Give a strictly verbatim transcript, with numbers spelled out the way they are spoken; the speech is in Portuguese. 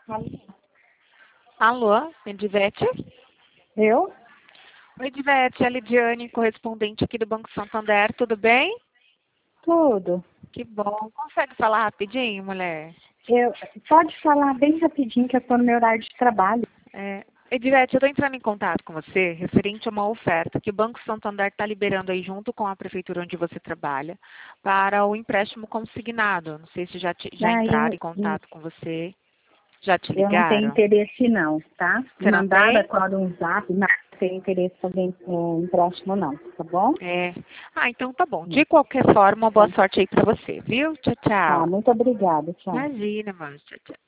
Alô? Alô, Edivete? Eu? Oi, Edivete, é a Lidiane, correspondente aqui do Banco Santander, tudo bem? Tudo. Que bom. Consegue falar rapidinho, mulher? Eu, pode falar bem rapidinho que eu estou no meu horário de trabalho. É, Edivete, eu estou entrando em contato com você referente a uma oferta que o Banco Santander está liberando aí junto com a prefeitura onde você trabalha para o empréstimo consignado. Não sei se já, te, já Ah, entraram eu, em contato com você, já te eu não tenho ligaram? interesse não, tá? Você não Mandaram tem? agora um zap, não tenho interesse em fazer é, empréstimo não, tá bom? É. Ah, então tá bom. De qualquer forma, boa Tá, sorte aí para você, viu? Tchau, tá, tchau. muito obrigada, tchau. Imagina, mano. Tchau, tchau.